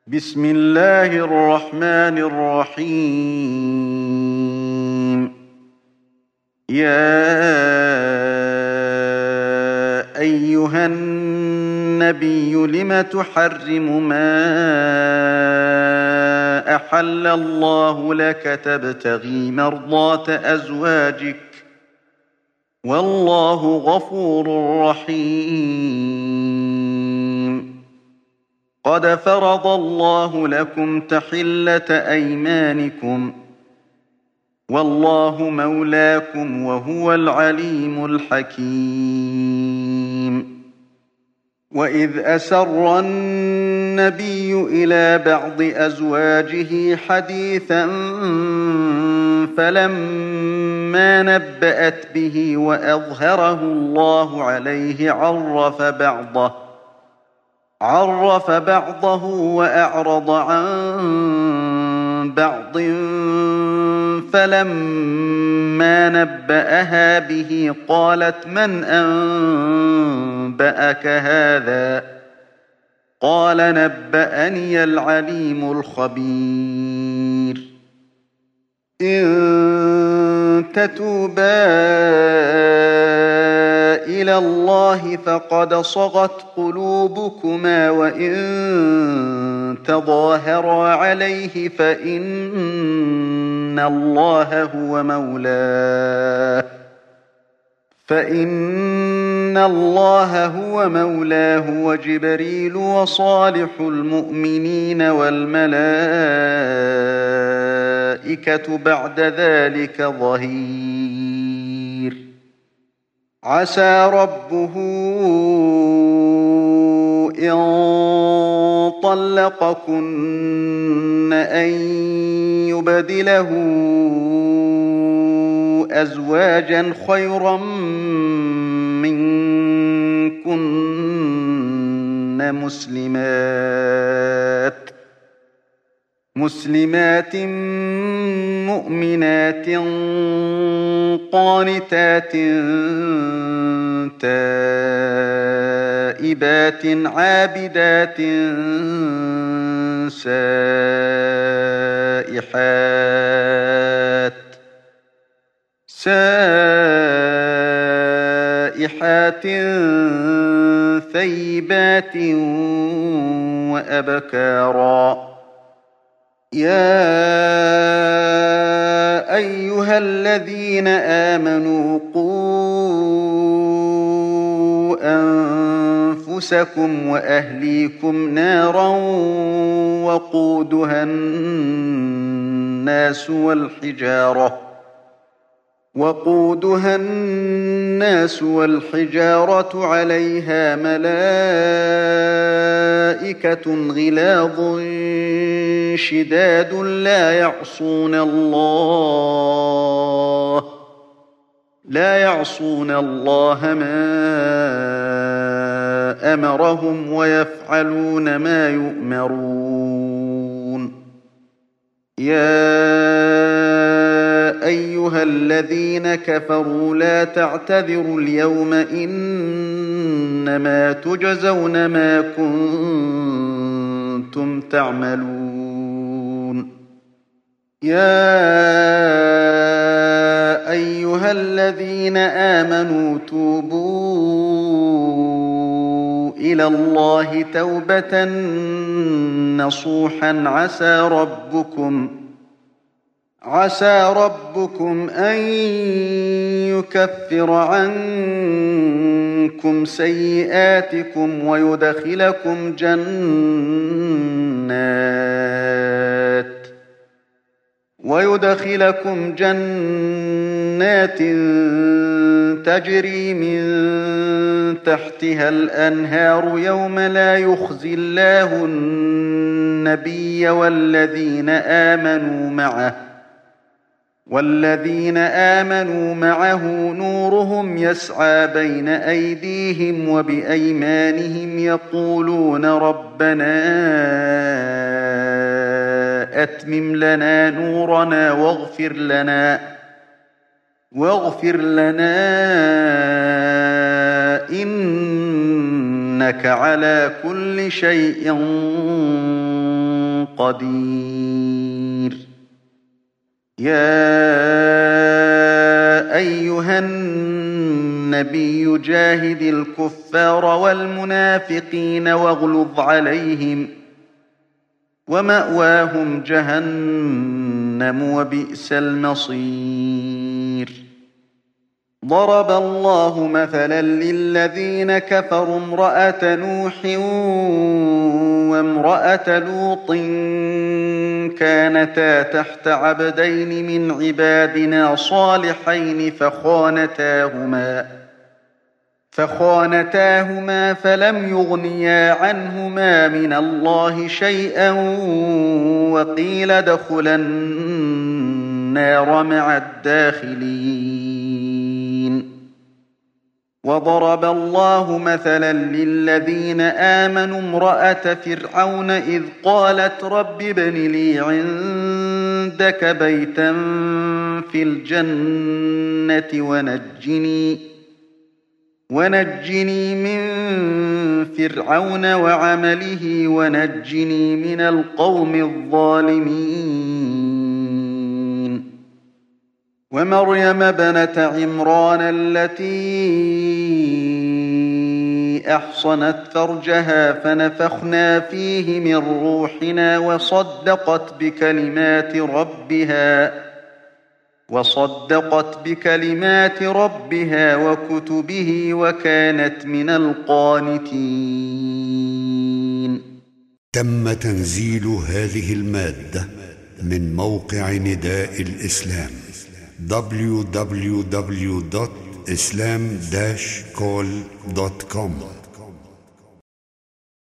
بسم الله الرحمن الرحيم. يا أيها النبي لم تحرم ما أحل الله لك تبتغي مرضات أزواجك والله غفور رحيم. قد فرض الله لكم تحلة أيمانكم والله مولاكم وهو العليم الحكيم. وإذ أسر النبي إلى بعض أزواجه حديثا فلما نبأت به وأظهره الله عليه عرف بعضه وأعرض عن بعض فلما نبأها به قالت من أنبأك هذا قال نبأني العليم الخبير. إن تتوبا إلى الله فقد صغت قلوبكما وإن تظاهرا عليه فإن الله هو مولاه وجبريل وصالح المؤمنين والملائكة بعد ذلك ظهير. عسى ربه إن طلقكن أن يبدله أزواجا خيرا منكن مسلمات مؤمنات قانتات تائبات عابدات سائحات ثيبات وأبكارا. يا أيها الذين آمنوا قوا أنفسكم وأهليكم نارا وقودها الناس والحجارة عليها ملائكة غلاظ شداد لا يعصون الله ما أمرهم ويفعلون ما يؤمرون. يا أيها الذين كفروا لا تعتذروا اليوم إنما تجزون ما كنتم تعملون. يا أيها الذين آمنوا توبوا إلى الله توبة نصوحا عسى ربكم أن يكفر عنكم سيئاتكم ويدخلكم جنات تجري من تحتها الأنهار يوم لا يخزي الله النبي والذين آمنوا معه نورهم يسعى بين أيديهم وبأيمانهم يقولون ربنا أتمم لنا نورنا واغفر لنا إن إنك على كل شيء قدير يا أيها النبي جاهد الكفار والمنافقين واغلظ عليهم ومأواهم جهنم وبئس المصير ضرب الله مثلا للذين كفروا امرأة نوح وامرأة لوط كانتا تحت عبدين من عبادنا صالحين فخانتاهما فلم يغنيا عنهما من الله شيئا وقيل ادخلا النار مع الداخلين وضرب الله مثلا للذين آمنوا امرأة فرعون إذ قالت رب ابن لي عندك بيتا في الجنة ونجني من فرعون وعمله ونجني من القوم الظالمين ومريم ابنة عمران التي أحصنت فرجها فنفخنا فيه من روحنا وصدقت بكلمات ربها وكتبه وكانت من القانتين. تم تنزيل هذه المادة من موقع نداء الإسلام www.islam-call.com